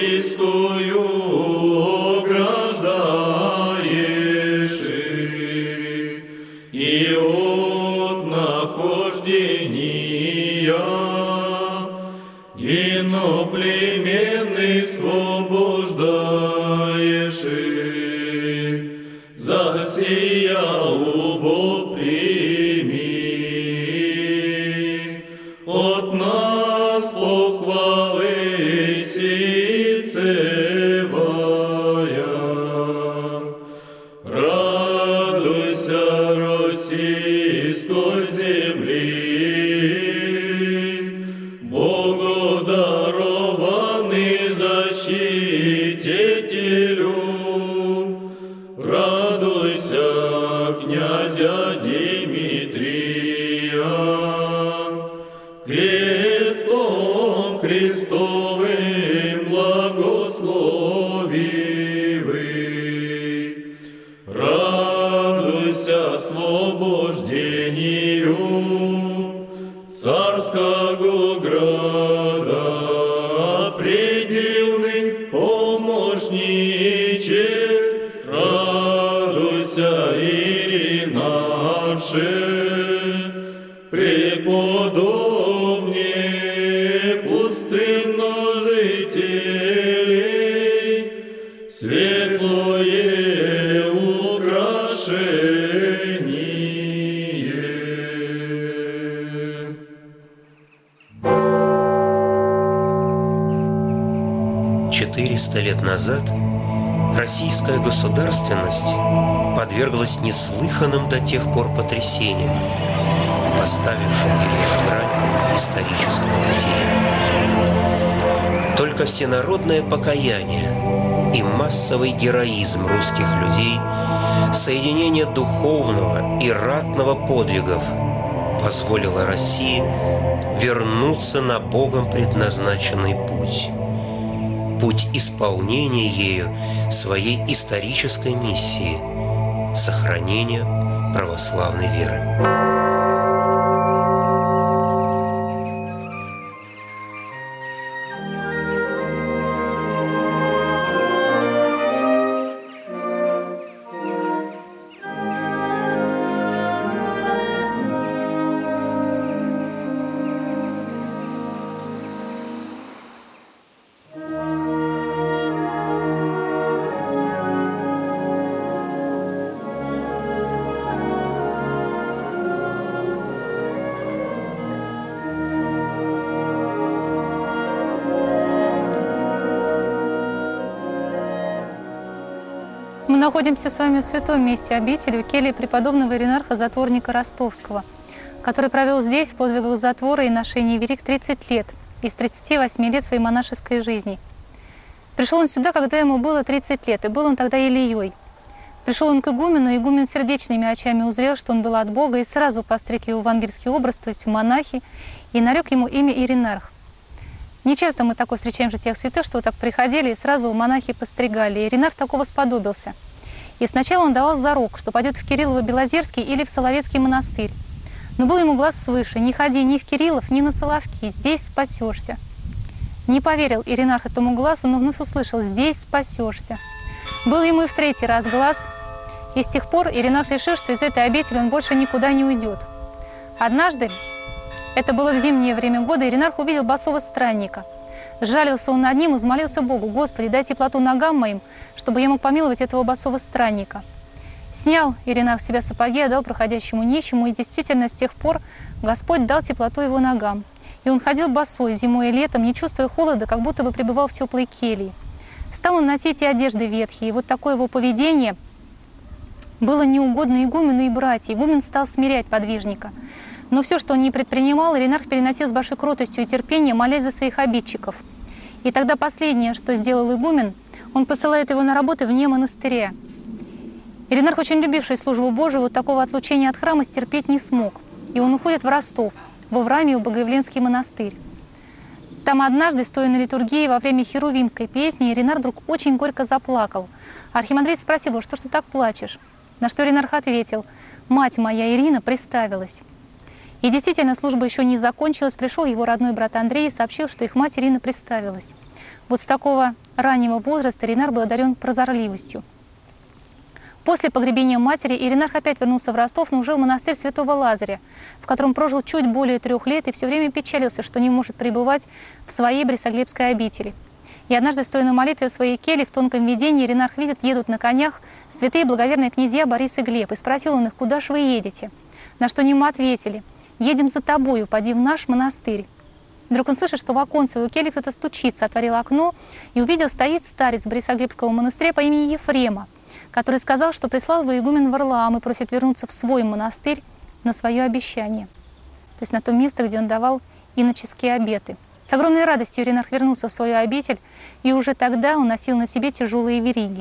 российскую ограждаешь, и от нахождения иноплеменных освобождаешь. Засиял Бог прими от нас похвалы сицевая. Радуйся, российской земли, Богу дарованный защитителю. Радуйся, князя Димитрия, крестом Христовым благословивый. Радуйся освобождению царского града, предельный помощниче. Радуйся, Иринарше, преподобне пустынножителей, светлое украшение. 400 лет назад российская государственность подверглась неслыханным до тех пор потрясениям, поставившим ее на грань исторического бытия. Только всенародное покаяние и массовый героизм русских людей, соединение духовного и ратного подвигов позволило России вернуться на Богом предназначенный путь. Путь исполнения ею своей исторической миссии – сохранения православной веры. Мы находимся с вами в святом месте обители, в келье преподобного Иринарха-затворника Ростовского, который провел здесь в подвигах затвора и ношении вериг 30 лет из 38 лет своей монашеской жизни. Пришел он сюда, когда ему было 30 лет, и был он тогда Ильей. Пришел он к игумену, и игумен сердечными очами узрел, что он был от Бога, и сразу постриг его в ангельский образ, то есть в монахи, и нарек ему имя Иринарх. Не часто мы такое встречаем же тех святых, что вот так приходили и сразу монахи постригали. И Иринарх такого сподобился. И сначала он давал зарок, что пойдет в Кириллово-Белозерский или в Соловецкий монастырь. Но был ему глаз свыше: не ходи ни в Кириллов, ни на Соловки, здесь спасешься. Не поверил Иринарх этому глазу, но вновь услышал: здесь спасешься. Был ему и в 3-й раз глаз, и с тех пор Иринарх решил, что из этой обители он больше никуда не уйдет. Однажды, это было в зимнее время года, Иринарх увидел босого странника. Сжалился он над ним и взмолился Богу: «Господи, дай теплоту ногам моим, чтобы я мог помиловать этого босого странника». Снял Иринарх с себя сапоги, отдал проходящему нищему, и действительно с тех пор Господь дал теплоту его ногам. И он ходил босой зимой и летом, не чувствуя холода, как будто бы пребывал в теплой келье. Стал он носить и одежды ветхие, и вот такое его поведение было неугодно игумену и братьям. Игумен стал смирять подвижника. Но все, что он не предпринимал, Иринарх переносил с большой кротостью и терпением, молясь за своих обидчиков. И тогда последнее, что сделал игумен, он посылает его на работы вне монастыря. Иринарх, очень любивший службу Божию, вот такого отлучения от храма стерпеть не смог. И он уходит в Ростов, в Авраамию-Богоявленский монастырь. Там однажды, стоя на литургии во время херувимской песни, Иринарх вдруг очень горько заплакал. Архимандрит спросил его: «Что ж ты так плачешь?» На что Иринарх ответил: «Мать моя Ирина приставилась». И действительно, служба еще не закончилась. Пришел его родной брат Андрей и сообщил, что их мать Ирина приставилась. Вот с такого раннего возраста Иринарх был одарен прозорливостью. После погребения матери Иринарх опять вернулся в Ростов, но уже в монастырь Святого Лазаря, в котором прожил чуть более 3 лет и все время печалился, что не может пребывать в своей Борисоглебской обители. И однажды, стоя на молитве в своей келье, в тонком видении, Иринарх видит, едут на конях святые благоверные князья Борис и Глеб. И спросил он их: «Куда ж вы едете?» На что они ему ответили: «Едем за тобою, поди в наш монастырь». Вдруг он слышит, что в оконце у кельи кто-то стучится, отворил окно и увидел, стоит старец Борисоглебского монастыря по имени Ефрема, который сказал, что прислал его игумен Варлаам и просит вернуться в свой монастырь на свое обещание, то есть на то место, где он давал иноческие обеты. С огромной радостью Иринарх вернулся в свою обитель, и уже тогда он носил на себе тяжелые вериги.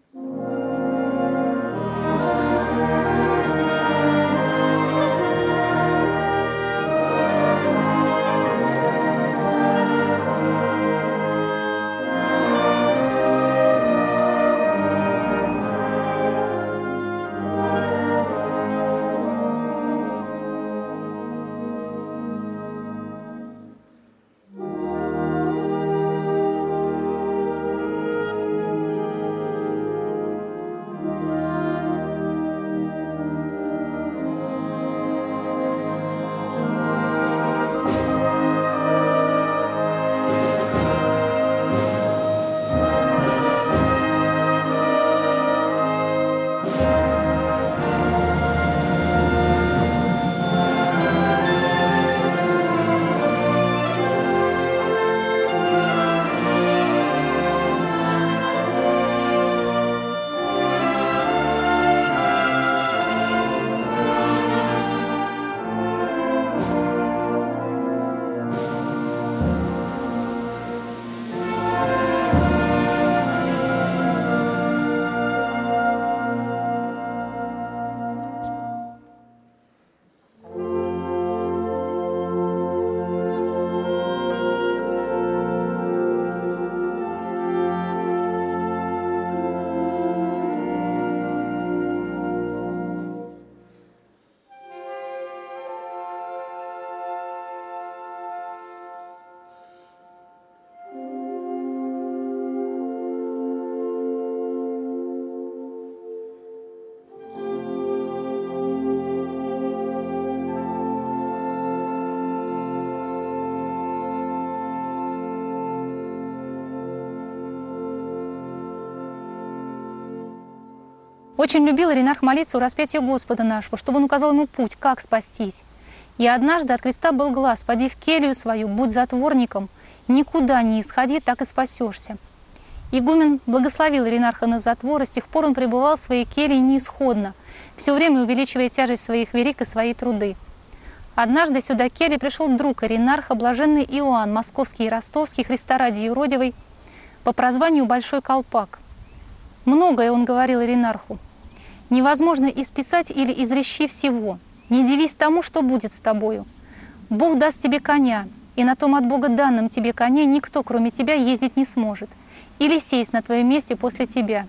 Очень любил Иринарх молиться у распятия Господа нашего, чтобы он указал ему путь, как спастись. И однажды от креста был глас: «Поди в келью свою, будь затворником, никуда не исходи, так и спасешься». Игумен благословил Иринарха на затвор, и с тех пор он пребывал в своей келье неисходно, все время увеличивая тяжесть своих верик и свои труды. Однажды сюда к келье пришел друг Иринарха, блаженный Иоанн, московский и ростовский, Христа ради юродивый, по прозванию Большой Колпак. Многое он говорил Иринарху. «Невозможно исписать или изрещи всего. Не дивись тому, что будет с тобою. Бог даст тебе коня, и на том от Бога данном тебе коне никто, кроме тебя, ездить не сможет, или сесть на твоем месте после тебя».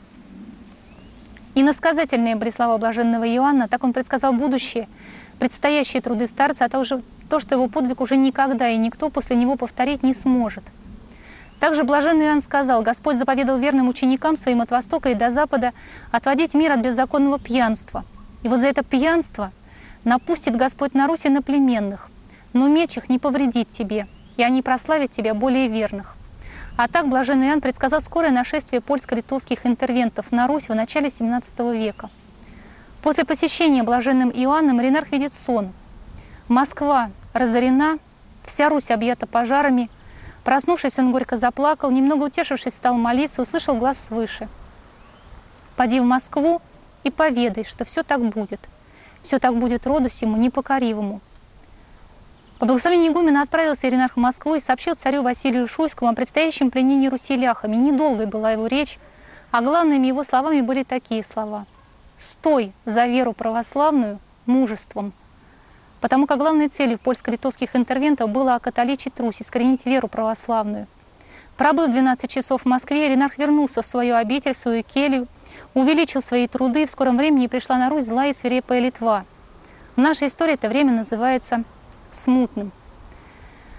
И насказательные были слова блаженного Иоанна, так он предсказал будущее, предстоящие труды старца, а также то, что его подвиг уже никогда и никто после него повторить не сможет. Также блаженный Иоанн сказал: «Господь заповедал верным ученикам своим от востока и до запада отводить мир от беззаконного пьянства. И вот за это пьянство напустит Господь на Русь иноплеменных, но меч их не повредит тебе, и они прославят тебя более верных». А так блаженный Иоанн предсказал скорое нашествие польско-литовских интервентов на Русь в начале XVII века. После посещения блаженным Иоанном Иринарх видит сон. Москва разорена, вся Русь объята пожарами. Проснувшись, он горько заплакал, немного утешившись, стал молиться, услышал глас свыше: «Поди в Москву и поведай, что все так будет роду всему непокоривому». По благословению игумена отправился Иринарх в Москву и сообщил царю Василию Шуйскому о предстоящем пленении Руси ляхами. Недолгой была его речь, а главными его словами были такие слова: «Стой за веру православную мужеством», потому как главной целью польско-литовских интервентов было окатоличить Русь, искоренить веру православную. Пробыв 12 часов в Москве, Иринарх вернулся в свою обитель, в свою келью, увеличил свои труды, и в скором времени пришла на Русь злая и свирепая Литва. В нашей истории это время называется смутным.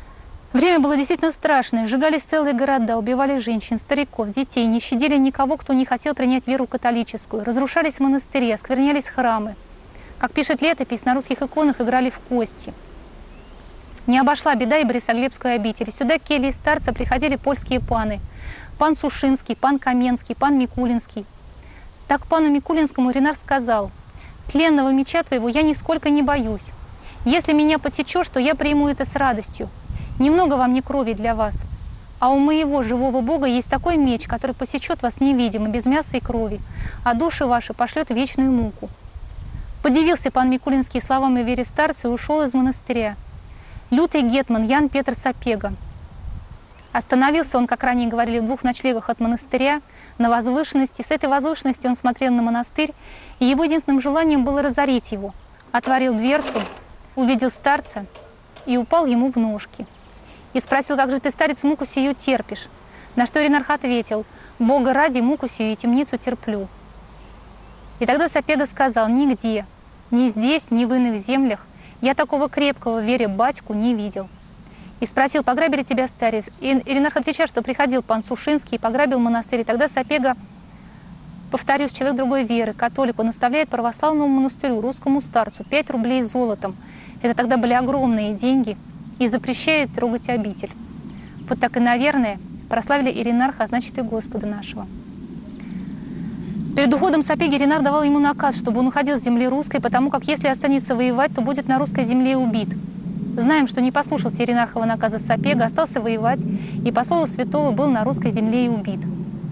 Время было действительно страшное. Сжигались целые города, убивали женщин, стариков, детей, не щадили никого, кто не хотел принять веру католическую. Разрушались монастыри, осквернялись храмы. Как пишет летопись, на русских иконах играли в кости. Не обошла беда и Борисоглебскую обитель. Сюда к келье старца приходили польские паны. Пан Сушинский, пан Каменский, пан Микулинский. Так пану Микулинскому Иринарх сказал: «Тленного меча твоего я нисколько не боюсь. Если меня посечешь, то я приму это с радостью. Немного во мне крови для вас. А у моего живого Бога есть такой меч, который посечет вас невидимо, без мяса и крови, а души ваши пошлет в вечную муку». Подивился пан Микулинский словам и вере старца и ушел из монастыря. Лютый гетман Ян Петр Сапега. Остановился он, как ранее говорили, в 2 ночлегах от монастыря, на возвышенности. С этой возвышенности он смотрел на монастырь, и его единственным желанием было разорить его. Отворил дверцу, увидел старца и упал ему в ножки. И спросил: «Как же ты, старец, муку сию терпишь?» На что Иринарх ответил: «Бога ради, муку сию и темницу терплю». И тогда Сапега сказал: «Нигде, ни здесь, ни в иных землях я такого крепкого в вере батьку не видел». И спросил: «Пограбили тебя, старец?» И Иринарх отвечал, что приходил пан Сушинский и пограбил монастырь. И тогда Сапега, повторюсь, человек другой веры, католику, наставляет православному монастырю, русскому старцу, 5 рублей золотом. Это тогда были огромные деньги. И запрещает трогать обитель. Вот так и, наверное, прославили Иринарха, а значит и Господа нашего. Перед уходом Сапеги Иринарх давал ему наказ, чтобы он уходил с земли русской, потому как если останется воевать, то будет на русской земле убит. Знаем, что не послушался Иринархова наказа Сапега, остался воевать, и по слову святого был на русской земле и убит.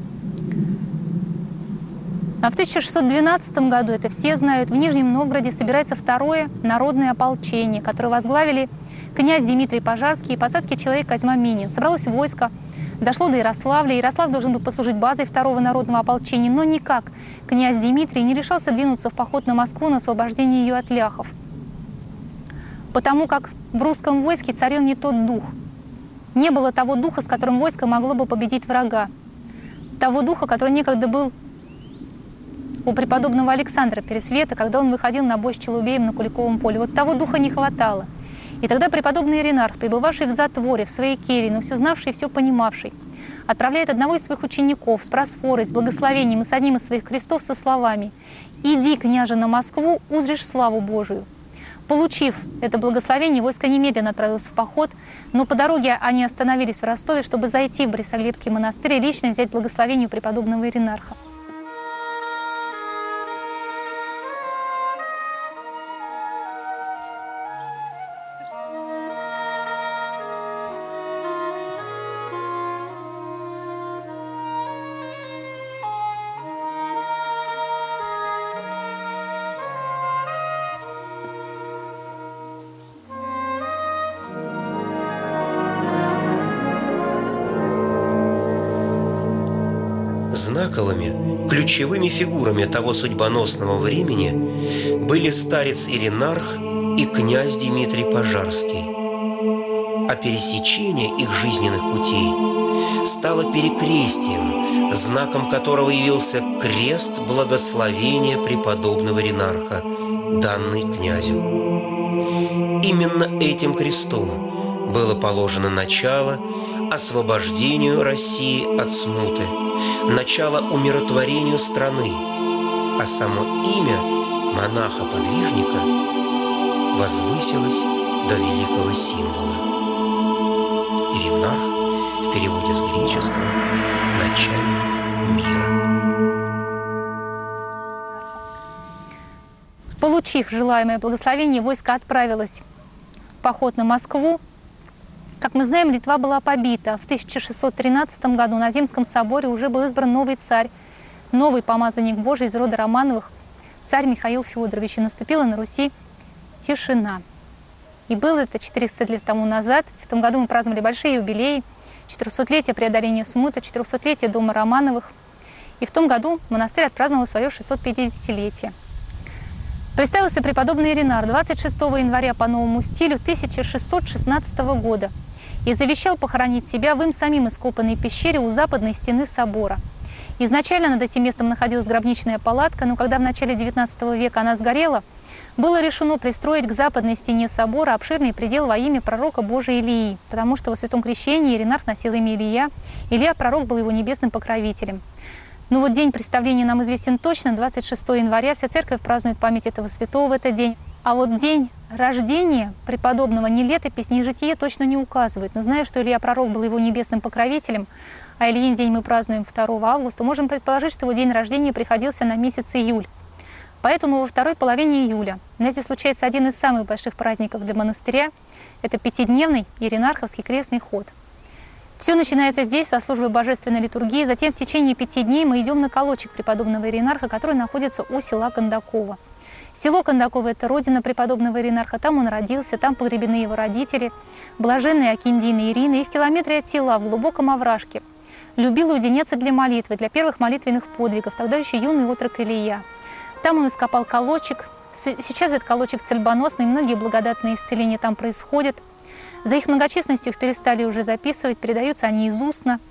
А в 1612 году, это все знают, в Нижнем Новгороде собирается 2-е народное ополчение, которое возглавили князь Дмитрий Пожарский и посадский человек Козьма Минин. Собралось войско, дошло до Ярославля. Ярослав должен был послужить базой 2-го народного ополчения, но никак князь Дмитрий не решался двинуться в поход на Москву на освобождение ее от ляхов. Потому как в русском войске царил не тот дух. Не было того духа, с которым войско могло бы победить врага. Того духа, который некогда был у преподобного Александра Пересвета, когда он выходил на бой с Челубеем на Куликовом поле. Вот того духа не хватало. И тогда преподобный Иринарх, пребывавший в затворе, в своей келье, но все знавший и все понимавший, отправляет одного из своих учеников с просфорой, с благословением и с одним из своих крестов со словами: «Иди, княже, на Москву, узришь славу Божию». Получив это благословение, войско немедленно отправилось в поход, но по дороге они остановились в Ростове, чтобы зайти в Борисоглебский монастырь и лично взять благословение у преподобного Иринарха. Знаковыми, ключевыми фигурами того судьбоносного времени были старец Иринарх и князь Дмитрий Пожарский. А пересечение их жизненных путей стало перекрестием, знаком которого явился крест благословения преподобного Иринарха, данный князю. Именно этим крестом было положено начало освобождению России от смуты, начало умиротворению страны, а само имя монаха-подвижника возвысилось до великого символа. Иринарх в переводе с греческого «начальник мира». Получив желаемое благословение, войско отправилось в поход на Москву. Как мы знаем, Литва была побита. В 1613 году на Земском соборе уже был избран новый царь, новый помазанник Божий из рода Романовых, царь Михаил Федорович. И наступила на Руси тишина. И было это 400 лет тому назад. В том году мы праздновали большие юбилеи. 400-летие преодоления смуты, 400-летие дома Романовых. И в том году монастырь отпраздновал свое 650-летие. Представился преподобный Иринарх 26 января по новому стилю 1616 года и завещал похоронить себя в им самим ископанной пещере у западной стены собора. Изначально над этим местом находилась гробничная палатка, но когда в начале XIX века она сгорела, было решено пристроить к западной стене собора обширный предел во имя пророка Божия Илии, потому что во Святом Крещении Иринарх носил имя Илия, Илия пророк был его небесным покровителем. Но вот день представления нам известен точно, 26 января, вся церковь празднует память этого святого в этот день. А вот день рождения преподобного ни летопись, ни житие точно не указывают. Но зная, что Илия пророк был его небесным покровителем, а Ильин день мы празднуем 2 августа, можем предположить, что его день рождения приходился на месяц июль. Поэтому во второй половине июля, знаете, случается один из самых больших праздников для монастыря. Это пятидневный Иринарховский крестный ход. Все начинается здесь, со службы божественной литургии. Затем в течение 5 дней мы идем на колодчик преподобного Иринарха, который находится у села Кондаково. Село Кондаково – это родина преподобного Иринарха. Там он родился, там погребены его родители, блаженные Акиндина Ирина. И в километре от села, в глубоком овражке, любил уединяться для молитвы, для первых молитвенных подвигов, тогда еще юный отрок Илия. Там он ископал колодчик. Сейчас этот колодчик цельбоносный, многие благодатные исцеления там происходят. За их многочисленностью их перестали уже записывать, передаются они из устно.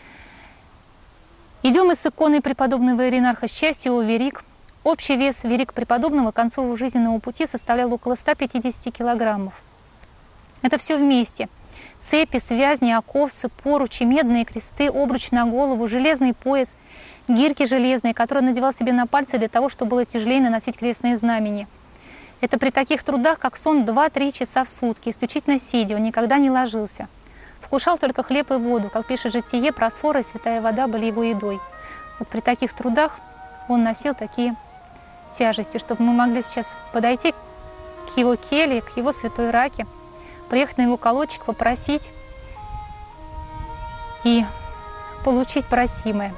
Идем из иконы преподобного Иринарха с частью его верик. Общий вес верик преподобного к концу жизненного пути составлял около 150 килограммов. Это все вместе. Цепи, связни, оковцы, поручи, медные кресты, обруч на голову, железный пояс, гирьки железные, которые он надевал себе на пальцы для того, чтобы было тяжелее наносить крестные знамения. Это при таких трудах, как сон, 2-3 часа в сутки, исключительно сидя, он никогда не ложился. Вкушал только хлеб и воду, как пишет житие, просфора и святая вода были его едой. Вот при таких трудах он носил такие тяжести, чтобы мы могли сейчас подойти к его келье, к его святой раке, приехать на его колодчик, попросить и получить просимое.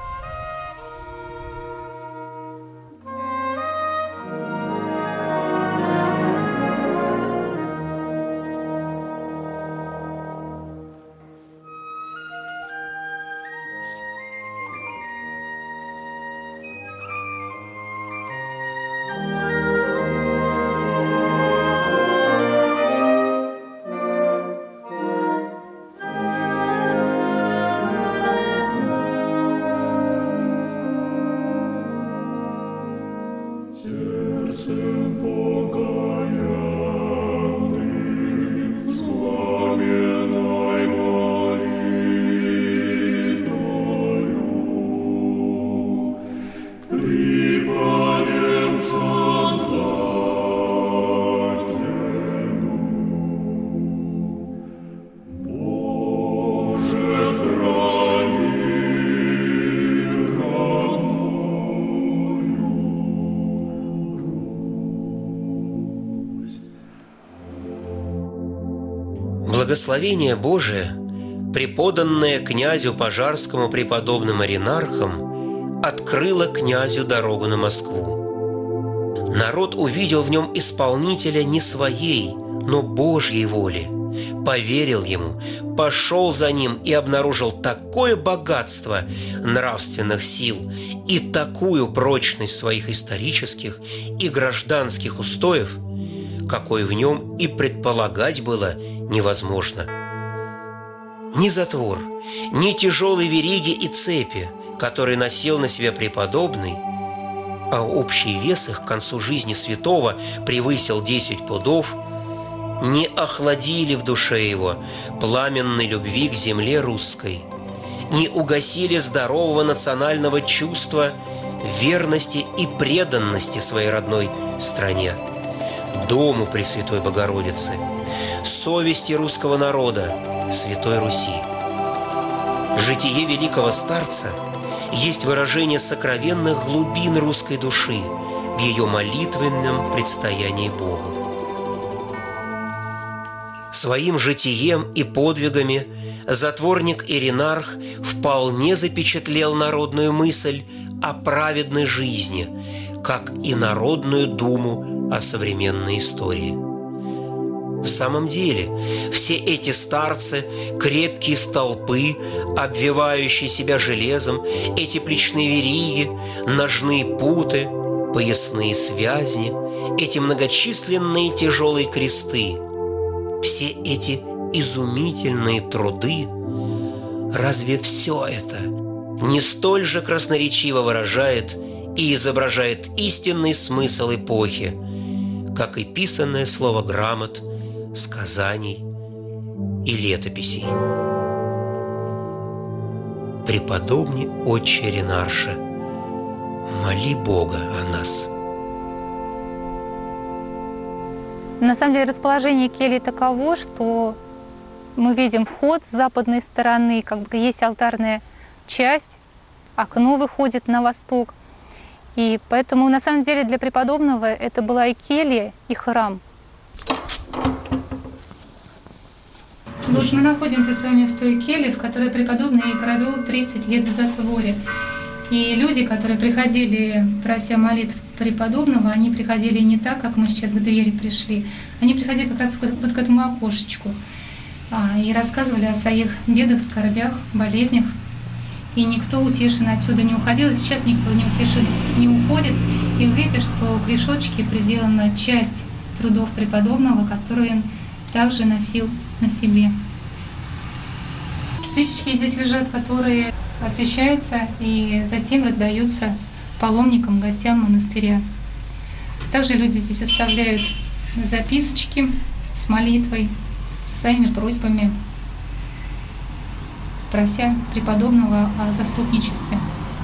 Благословение Божие, преподанное князю Пожарскому преподобным Иринархом, открыло князю дорогу на Москву. Народ увидел в нем исполнителя не своей, но Божьей воли, поверил ему, пошел за ним и обнаружил такое богатство нравственных сил и такую прочность своих исторических и гражданских устоев, какой в нем и предполагать было невозможно. Ни затвор, ни тяжелые вериги и цепи, которые носил на себе преподобный, а общий вес их к концу жизни святого превысил 10 пудов, не охладили в душе его пламенной любви к земле русской, не угасили здорового национального чувства верности и преданности своей родной стране, дому Пресвятой Богородицы, совести русского народа, Святой Руси. Житие великого старца есть выражение сокровенных глубин русской души в ее молитвенном предстоянии Богу. Своим житием и подвигами затворник Иринарх вполне запечатлел народную мысль о праведной жизни, как и народную думу о современной истории. В самом деле, все эти старцы, крепкие столпы, обвивающие себя железом, эти плечные вериги, ножные путы, поясные связни, эти многочисленные тяжелые кресты, все эти изумительные труды, разве все это не столь же красноречиво выражает и изображает истинный смысл эпохи, как и писанное слово грамот, сказаний и летописей. Преподобный отче Ренарша, моли Бога о нас. На самом деле расположение кельи таково, что мы видим вход с западной стороны, как бы есть алтарная часть, окно выходит на восток. И поэтому на самом деле для преподобного это была и келья, и храм. Вот мы находимся с вами в той келье, в которой преподобный провел 30 лет в затворе. И люди, которые приходили, прося молитв преподобного, они приходили не так, как мы сейчас к двери пришли. Они приходили как раз вот к этому окошечку и рассказывали о своих бедах, скорбях, болезнях. И никто утешен отсюда не уходил, и сейчас никто не утешен не уходит. И вы видите, что к решеточке приделана часть трудов преподобного, которые он также носил на себе. Свечечки здесь лежат, которые освещаются и затем раздаются паломникам, гостям монастыря. Также люди здесь оставляют записочки с молитвой, со своими просьбами, прося преподобного о заступничестве.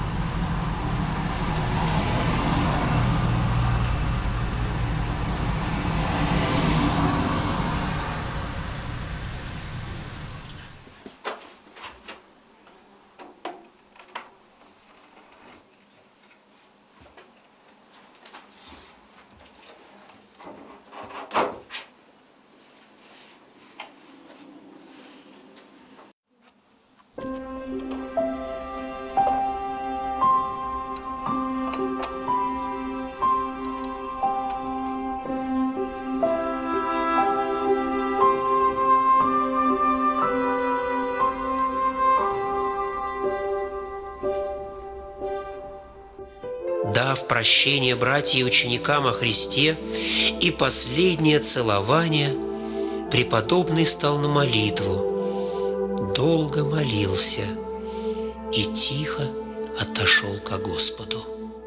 Дав прощение братьям и ученикам о Христе и последнее целование, преподобный стал на молитву, долго молился и тихо отошел ко Господу.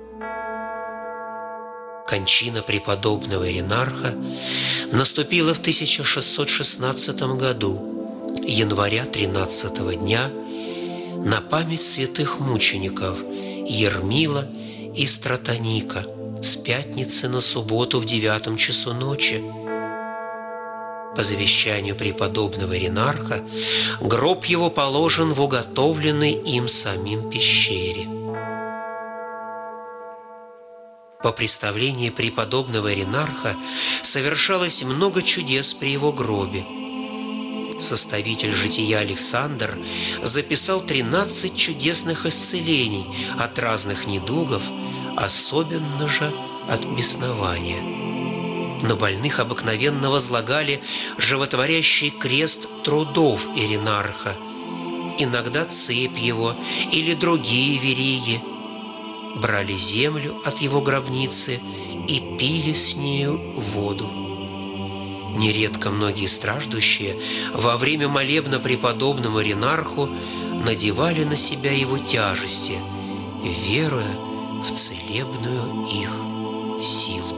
Кончина преподобного Ренарха наступила в 1616 году, января 13-го дня, на память святых мучеников Ермила и Стратоника с пятницы на субботу в 9 часу ночи. По завещанию преподобного Ренарха гроб его положен в уготовленной им самим пещере. По представлении преподобного Ренарха совершалось много чудес при его гробе. Составитель жития Александр записал 13 чудесных исцелений от разных недугов, особенно же от беснования. На больных обыкновенно возлагали животворящий крест трудов Иринарха, иногда цепь его или другие вериги, брали землю от его гробницы и пили с нею воду. Нередко многие страждущие во время молебна преподобному Ренарху надевали на себя его тяжести, веруя в целебную их силу.